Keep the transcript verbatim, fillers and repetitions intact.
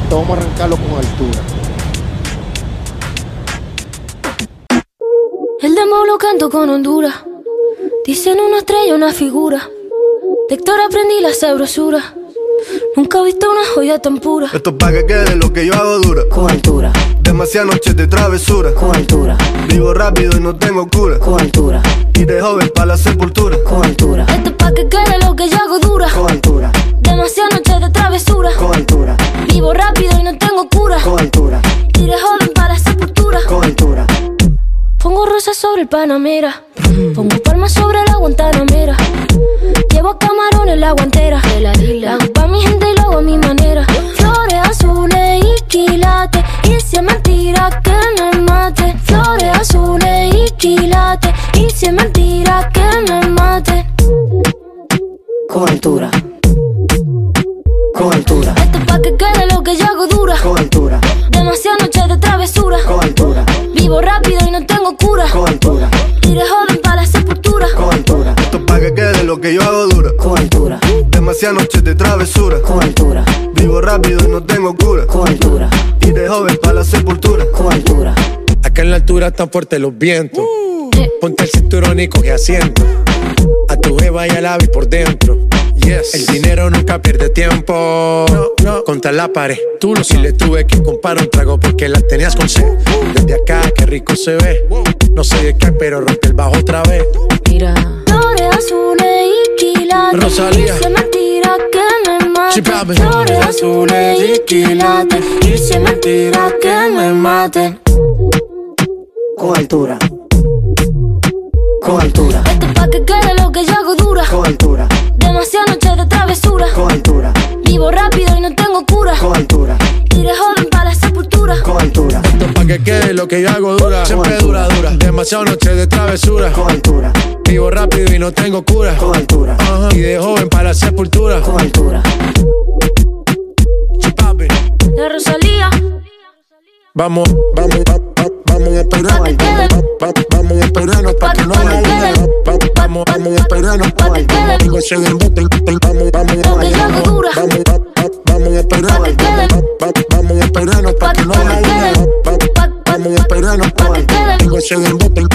Esto vamos a arrancarlo con altura. El demo lo canto con Honduras. Dicen una estrella, una figura. De Héctor aprendí la sabrosura. Nunca he visto una joya tan pura. Esto es pa' que quede lo que yo hago dura. Con altura. Demasiadas noches de travesura. Con altura. Vivo rápido y no tengo cura. Con altura. Y de joven pa' la sepultura. Con altura. Esto es pa' que quede lo que yo hago dura. Con altura. Demasiadas noches de travesura. Con altura. Vivo rápido y no tengo cura. Con altura. Y de joven pa' la sepultura. Con altura. Pongo rosas sobre el Panamera. Pongo palmas sobre la Guantanamera. Llevo camarones en la guantera. La hago pa' mi gente y lo hago a mi manera. Flores azules y quilates. Y si es mentira que me mate. Flores azules y quilates. Y si es mentira que me mate. Con altura. Con altura. Esto es pa' que quede lo que yo hago dura. Con altura. Demasiadas noches de travesura. Con altura. Vivo rápido y no tengo cura. Con altura. Y de joven pa' la sepultura. Con altura. Esto es pa' que quede lo que yo hago dura. Con altura. Demasiadas noches de travesura. Con altura. Vivo rápido y no tengo cura. Con altura. Y de joven pa' la sepultura. Con altura. Acá en la altura están fuertes los vientos. Ponte el cinturón y coge asiento. A tu jeva y al ave por dentro. Yes. El dinero nunca pierde tiempo. No, no. Contra la pared. Tú lo si le tuve que comprar un trago porque la tenías con sed. Desde acá, qué rico se ve. No sé de qué, pero rompe el bajo otra vez. Mira. Flores azules y quilates. Rosalía. Y si es mentira que me mate. Chipabe. Flores azules y quilates. Y si es mentira que me mate. Con altura. Con altura. Esto es pa' que quede lo que yo hago dura. Con altura. Demasiadas noches de travesura. Con altura. Vivo rápido y no tengo cura. Con altura. Y de joven pa' la sepultura. Con altura. Esto es pa' que quede lo que yo hago dura. Siempre dura, dura. Demasiadas noches de travesura. Con altura. Vivo rápido y no tengo cura. Con altura. Ajá. Y de joven para la sepultura. Con altura. Chipabe. La Rosalía. Vamos, vamos, va- va- vamos a esperarnos. Va- va- Vamos a esperarnos pa' que no haya duda. Va- Vamos, vamos a esperarnos pa' que no se den bote. Vamos, vamos, Lo que yo hago dura. vamos, va- va- vamos a esperarnos. Va- va- Vamos a esperarnos pa' que no haya duda. Va- va- Vamos a esperarnos pa' que no se den bote.